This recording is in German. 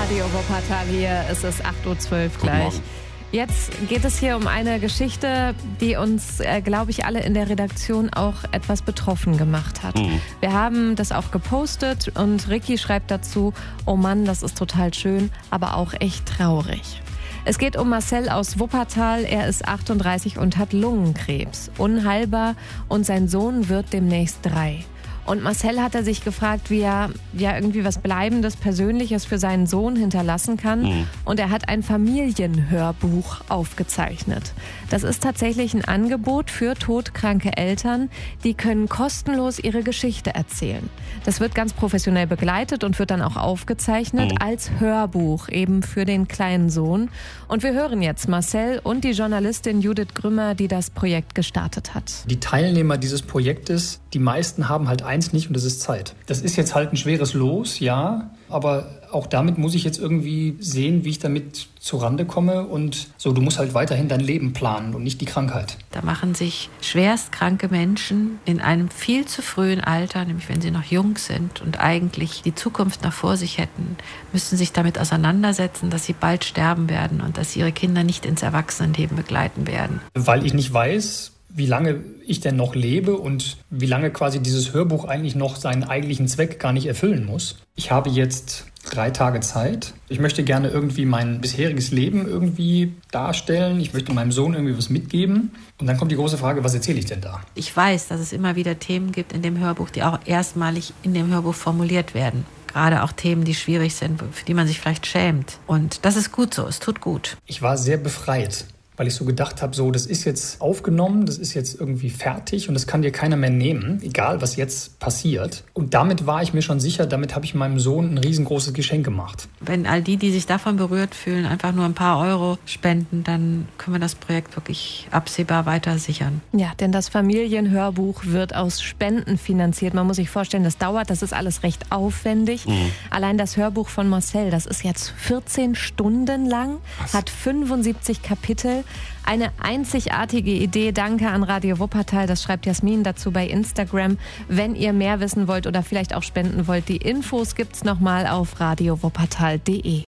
Radio Wuppertal hier. Es ist 8.12 Uhr gleich. Jetzt geht es hier um eine Geschichte, die uns, glaube ich, alle in der Redaktion auch etwas betroffen gemacht hat. Wir haben das auch gepostet und Ricky schreibt dazu, oh Mann, das ist total schön, aber auch echt traurig. Es geht um Marcel aus Wuppertal. Er ist 38 und hat Lungenkrebs. Unheilbar und sein Sohn wird demnächst 3. Und Marcel hat sich gefragt, wie er irgendwie was Bleibendes, Persönliches für seinen Sohn hinterlassen kann. Und er hat ein Familienhörbuch aufgezeichnet. Das ist tatsächlich ein Angebot für todkranke Eltern. Die können kostenlos ihre Geschichte erzählen. Das wird ganz professionell begleitet und wird dann auch aufgezeichnet als Hörbuch, eben für den kleinen Sohn. Und wir hören jetzt Marcel und die Journalistin Judith Grümmer, die das Projekt gestartet hat. Die Teilnehmer dieses Projektes, die meisten haben halt eins nicht und das ist Zeit. Das ist jetzt halt ein schweres Los, ja, aber auch damit muss ich jetzt irgendwie sehen, wie ich damit zurande komme und so, du musst halt weiterhin dein Leben planen und nicht die Krankheit. Da machen sich schwerstkranke Menschen in einem viel zu frühen Alter, nämlich wenn sie noch jung sind und eigentlich die Zukunft noch vor sich hätten, müssen sich damit auseinandersetzen, dass sie bald sterben werden und dass sie ihre Kinder nicht ins Erwachsenenleben begleiten werden. Weil ich nicht weiß, wie lange ich denn noch lebe und wie lange quasi dieses Hörbuch eigentlich noch seinen eigentlichen Zweck gar nicht erfüllen muss. Ich habe jetzt 3 Tage Zeit. Ich möchte gerne irgendwie mein bisheriges Leben irgendwie darstellen. Ich möchte meinem Sohn irgendwie was mitgeben. Und dann kommt die große Frage, was erzähle ich denn da? Ich weiß, dass es immer wieder Themen gibt in dem Hörbuch, die auch erstmalig in dem Hörbuch formuliert werden. Gerade auch Themen, die schwierig sind, für die man sich vielleicht schämt. Und das ist gut so, es tut gut. Ich war sehr befreit, weil ich so gedacht habe, so, das ist jetzt aufgenommen, das ist jetzt irgendwie fertig und das kann dir keiner mehr nehmen, egal was jetzt passiert. Und damit war ich mir schon sicher, damit habe ich meinem Sohn ein riesengroßes Geschenk gemacht. Wenn all die sich davon berührt fühlen, einfach nur ein paar Euro spenden, dann können wir das Projekt wirklich absehbar weiter sichern. Ja, denn das Familienhörbuch wird aus Spenden finanziert. Man muss sich vorstellen, das dauert, das ist alles recht aufwendig. Allein das Hörbuch von Marcel, das ist jetzt 14 Stunden lang, hat 75 Kapitel. Eine einzigartige Idee. Danke an Radio Wuppertal. Das schreibt Jasmin dazu bei Instagram. Wenn ihr mehr wissen wollt oder vielleicht auch spenden wollt, die Infos gibt's nochmal auf radiowuppertal.de.